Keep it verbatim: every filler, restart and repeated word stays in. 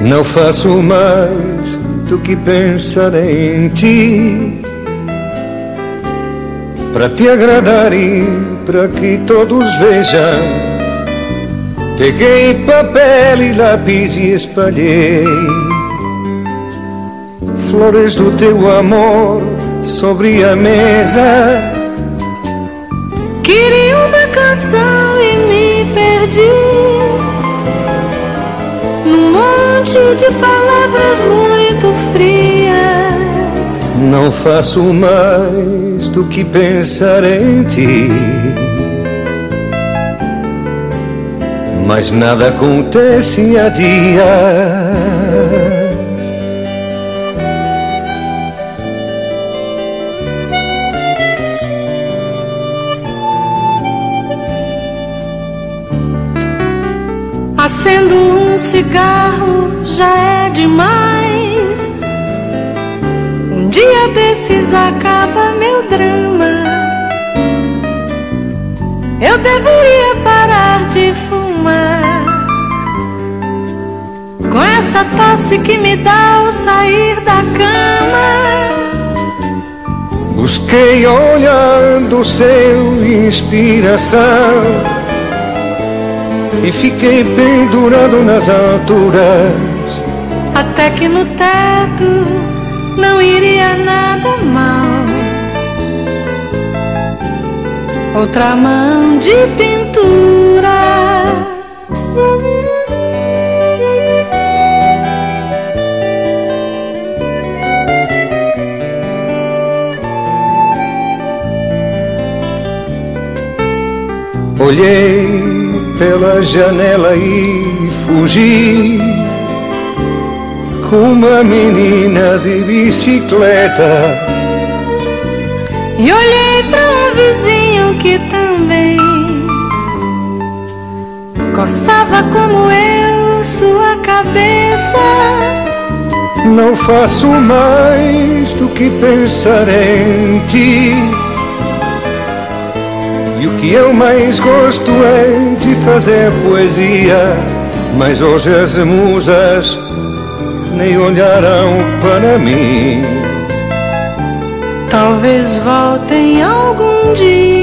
Não faço mais do que pensar em ti, para te agradar e para que todos vejam. Peguei papel e lápis e espalhei flores do teu amor sobre a mesa. Queria uma canção e me perdi num monte de palavras muito frias. Não faço mais do que pensar em ti, mas nada acontece há dias. Acendo um cigarro já é demais. Um dia desses acaba meu drama. Eu deveria parar de fumar, com essa tosse que me dá ao sair da cama. Busquei olhando seu inspiração e fiquei pendurado nas alturas, até que no teto não iria nada mal. Outra mão de pintura. Olhei pela janela e fugi com uma menina de bicicleta. E olhei para um vizinho que também coçava como eu sua cabeça. Não faço mais do que pensar em ti, e o que eu mais gosto é de fazer poesia. Mas hoje as musas nem olharão para mim. Talvez voltem algum dia.